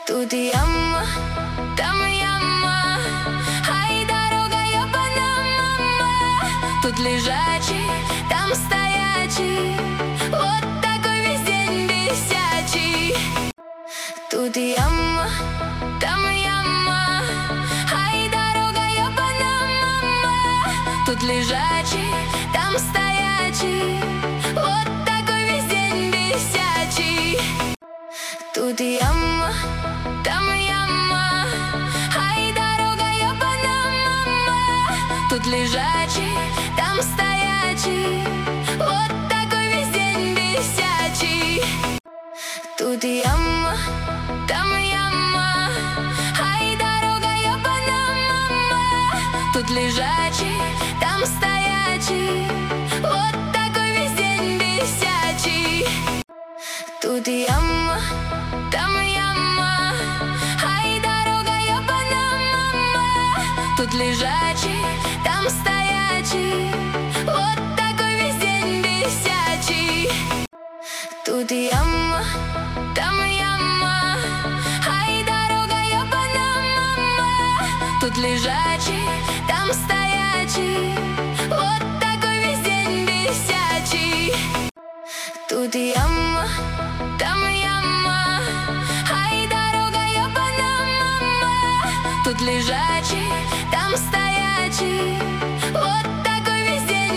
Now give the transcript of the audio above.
Тут яма, там яма, ай, дорога ёбана-мама. Тут лежачий, там стоячий, вот такой весь день висячий. Тут яма, там яма, ай, дорога ёбана-мама. Тут лежачий, там стоячий, вот такой весь день висячий. Тут яма, там яма, ай, дорога ёбана-мама. Тут лежачий, там стоячий, вот такой весь день висячий. Тут яма, там яма, ай, дорога ёбана-мама. Тут лежачий, там стоячий, вот такой весь день висячий. Тут яма, там яма, ай, дорога ёбана-мама. Тут лежачий, там стоячий, вот такой весь день висячий. Тут яма, там яма, ай, дорога ёбана-мама. Тут лежачий, там стоячий, вот такой весь день висячий. Тут яма, там яма, ай, дорога ёбана-мама. Тут лежачий.